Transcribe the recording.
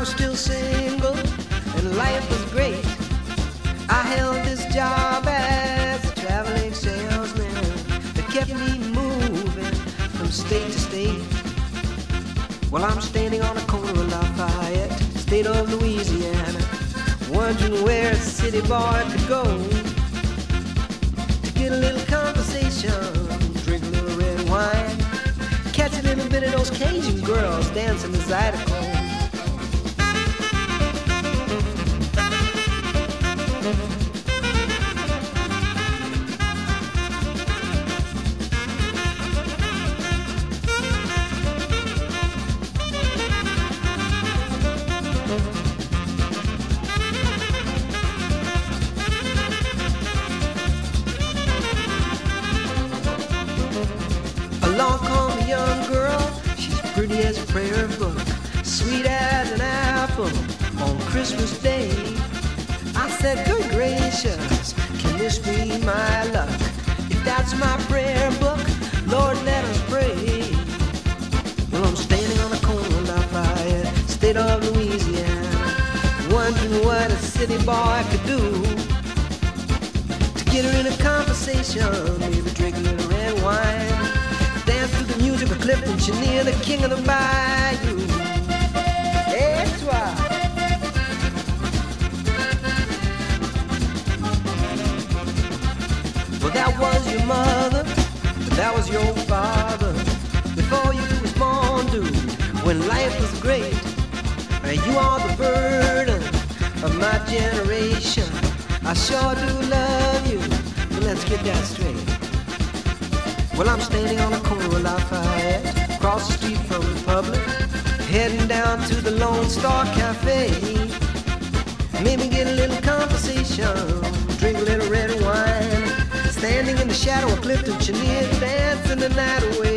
was still single and life was great, I held this job as a traveling salesman that kept me moving from state to state. Well, I'm standing on the corner of Lafayette, state of Louisiana, wondering where a city boy could go to get a little conversation, drink a little red wine, catch a little bit of those Cajun girls dancing the Zydeco. Along come a young girl, she's pretty as a prayer book, sweet as an apple on Christmas Day. I said, good gracious, can this be my luck? If that's my prayer book, Lord, let us pray. Well, I'm standing on the corner of Lafayette, state of Louisiana, wondering what a city boy could do to get her in a conversation, maybe drink a little red wine, dance to the music of Clifton Chenier, the king of the bayou. Et toi? Well, that was your mother, that was your father, before you was born, dude, when life was great. You are the burden of my generation. I sure do love you, but let's get that straight. Well, I'm standing on the corner of Lafayette, across the street from the Republic, heading down to the Lone Star Cafe. Maybe get a little conversation, drink a little red wine, standing in the shadow of Clifton Chenier, dancing the night away.